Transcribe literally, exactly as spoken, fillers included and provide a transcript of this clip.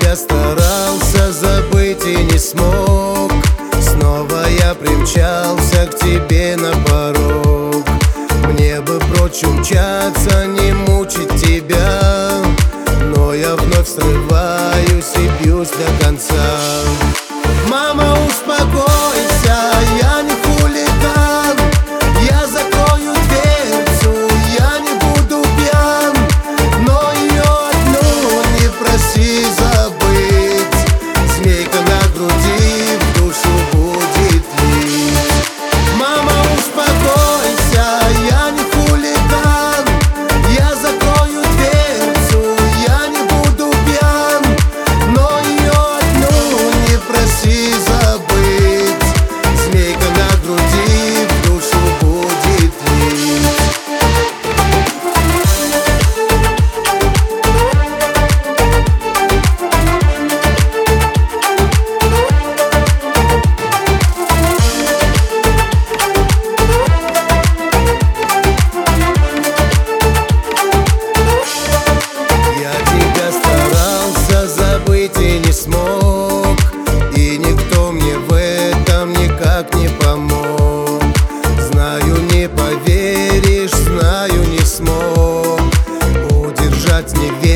тебя старался забыть и не смог. Снова я примчался к тебе на порог. Мне бы прочь умчаться, не мучить тебя, но я вновь срываюсь и бьюсь до конца. Мама, успокойся, я не хулиган. Я закрою дверцу, я не буду пьян, но ее одну не проси забыть. Змейка на груди в душу будет лить. Мама, успокойся, я не хулиган. Я закрою дверцу, я не буду пьян, но ее одну не проси забыть. Змейка на груди в душу будет лить. Я тебя старался забыть и не смог, и никто мне в этом никак не помог. Знаю, не поверишь, знаю, не смог удержать не